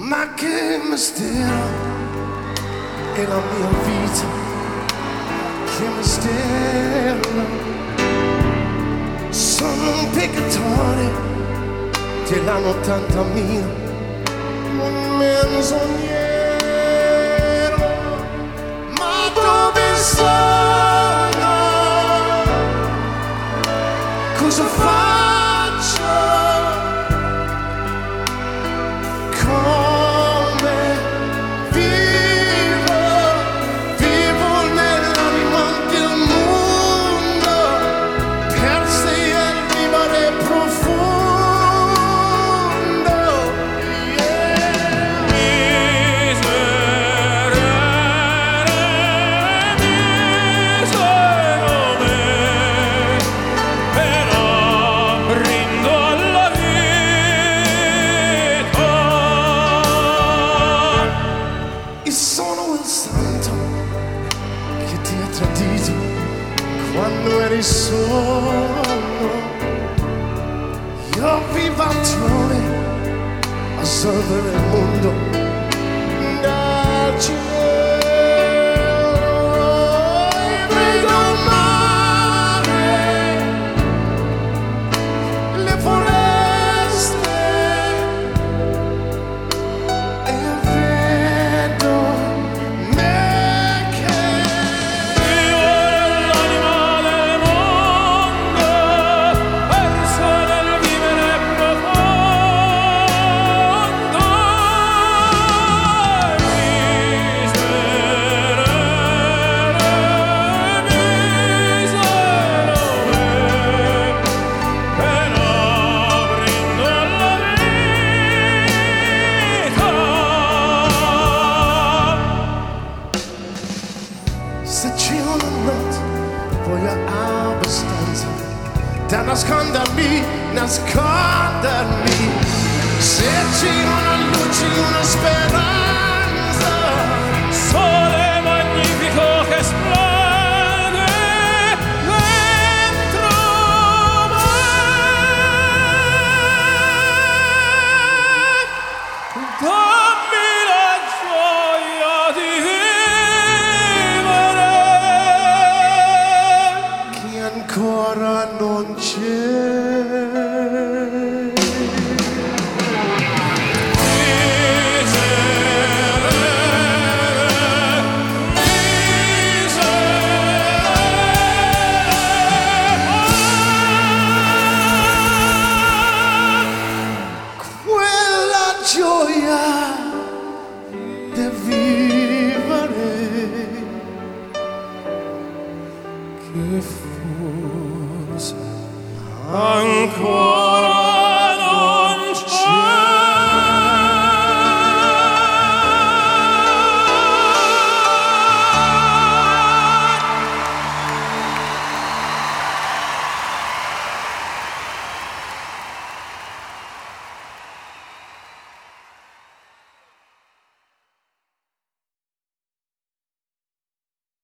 Ma che mistero è la mia vita, che mistero. Sono un peccatore dell'80.000, un menzognero, ma dove sono? Cosa faccio? Come vivo? Vivo nell'anima del mondo, persi nel vivere profondo. Però rindo alla vita. E sono il santo che ti ha tradito quando eri solo. Io vivo altrove a salvare il mondo dal cielo. E vedo il mare, le foreste, e vedo me che Vivo nell'anima del mondo, perso nel vivere profondo. Miserere, però rindo alla vita. se c'è una notte voglio abbastanza da nascondermi, nascondermi. Se c'è una luce, una